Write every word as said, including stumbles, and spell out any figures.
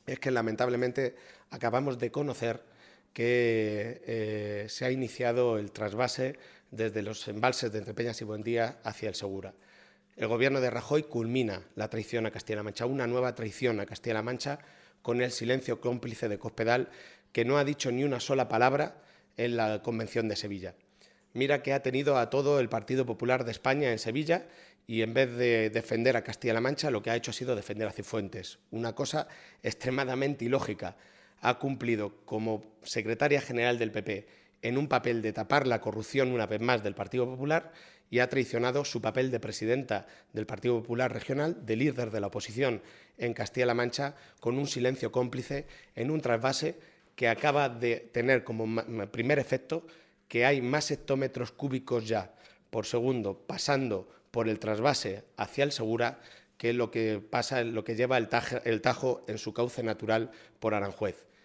es que lamentablemente acabamos de conocer que eh, se ha iniciado el trasvase desde los embalses de Entrepeñas y Buendía hacia el Segura. El Gobierno de Rajoy culmina la traición a Castilla-La Mancha, una nueva traición a Castilla-La Mancha, con el silencio cómplice de Cospedal, que no ha dicho ni una sola palabra en la Convención de Sevilla. Mira que ha tenido a todo el Partido Popular de España en Sevilla y en vez de defender a Castilla-La Mancha, lo que ha hecho ha sido defender a Cifuentes. Una cosa extremadamente ilógica. Ha cumplido como secretaria general del P P en un papel de tapar la corrupción una vez más del Partido Popular y ha traicionado su papel de presidenta del Partido Popular Regional, de líder de la oposición en Castilla-La Mancha, con un silencio cómplice en un trasvase que acaba de tener como primer efecto que hay más hectómetros cúbicos ya por segundo pasando por el trasvase hacia el Segura que lo que pasa, lo que lleva el Tajo, el Tajo en su cauce natural por Aranjuez.